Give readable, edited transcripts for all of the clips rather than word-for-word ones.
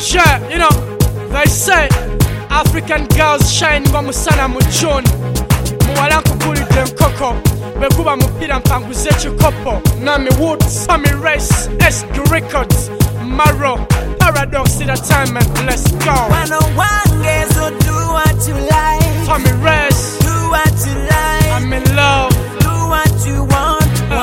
Yeah, you know, they say African girls shine bamusana mu June. Muwala nkugulidde nkoko bekuba mupira mpanguze ekikopo. Nami Woods, Tommy Race, SQ Records, Maro, Paradox in the time and let's go. 101 girls, so do what you like. Tommy Race, do what you like. I'm in love. Do what you want.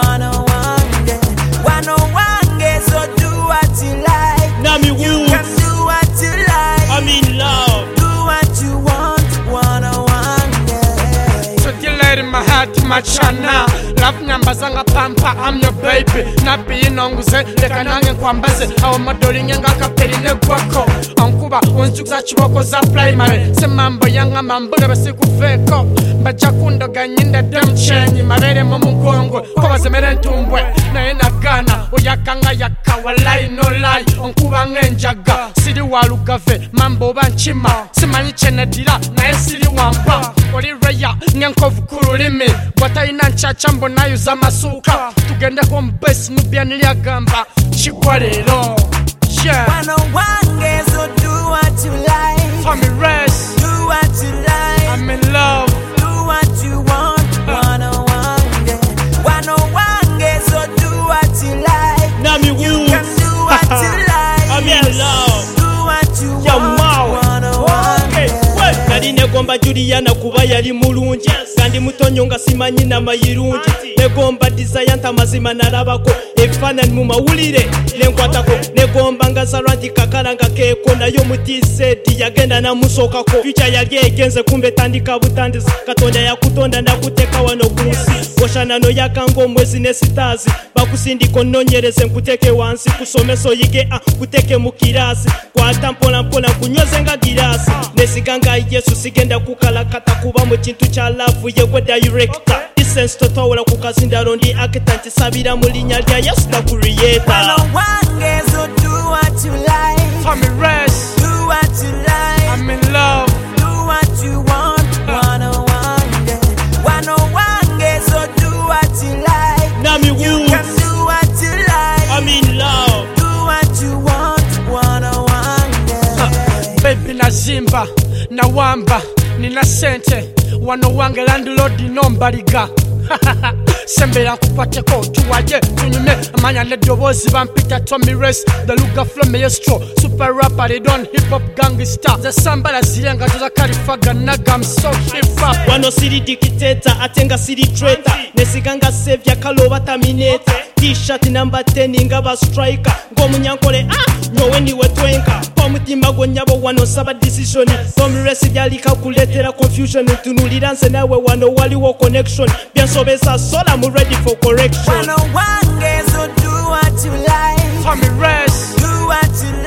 101 girls, 101 girls, so do what you like. Nami You Woods, can do what you like. I'm in love. Do what you want. 101 girls. So dear lady, my heart, my chana. Love nyamba zanga pampa, I'm your baby. Napi inonguze, leka nange kwambaze. Awo madoli nyenga kapeli ne gwako. Ankuba, unjuza chiboko za primary. Se mambo yanga mambo na basi kufeko. Mbaja kundoga nyinde dem chenyi. Marere mu mugongo, kwa zemere ntumbwe. Na ina gana, oyakanga yaka walai no lie. Ankuba ngenjaga, siri walugave. Mambo banchima, simanyi chenedira. Na esiri wampa, oli reya, nyankovu kurulimi. Wata ina nchacha mbonayo za masuka. Tugende kombesi mubia niliagamba. Chikwa lero, yeah. 101 girls, so do what you like. Tommy Race, Do what you like. I'm in love. Do what you want. 101 girls. 101 girls, so do what you like. Nami You can Woods, do what you like. I'm in love. Do what you Ya want. mawe. 101 Okay, girls. nali negomba Juliana kuba yali mulungi kandi mutonyo nga simanyi namayirungi negomba desire nta mazima nalabako ebifaananyi mu mawulire nenkwatako negomba nga Zalwanti kakala nga keeko nayo mutisedi yagenda namusookako fyuca yali egenze kumbe tandika butandisi Katonda yakutonda nakuteeka wano ku nsi oshanano yakanga omwezi ne sitaazi bakusindika onnonyereze nkuteeke wansi kusomesa oyige kuteeke mu kiraasi kwata mpolampola nkunyweze nga giraasi nesiganga Yesu sigenda kukalakata kuba mu kintu kya laavu yegwe director lisensi totawula ku kazindalo ndi actant sabira mu linnya lya Yesu na creator 101 girls, so do what you like. Tommy Race, Do what you like. I'm in love. Do what you want. 101 girls. 101 girls, so do what you like. Nami You can Woods, do what you like. I'm in love. Do what you want. 101 girls. Baby nazimba, na wamba, nina sente. Wano wange landlord nombaliga. Sembera nkupateko tuwaye tunyume amanya neddobozi bampita Tommy Race the Luga from Maestro super rapper they don't hip hop gangster the sambala zirenga tuza kalifaga naga I'm so hip hop Wano siri dictator atenga siri traitor nesiganga sevya kaloba terminator t-shirt number 10 nga ba striker ng'omunyankole nyowe ndiwe twenka omutima gwonyabo wano saba decision Tommy Race byali kakuletera confusion tunulira nze nawe wano waliwo connection byansobesa sola mu ready for correction 101 girls, so do what you like. Tommy Race Do what you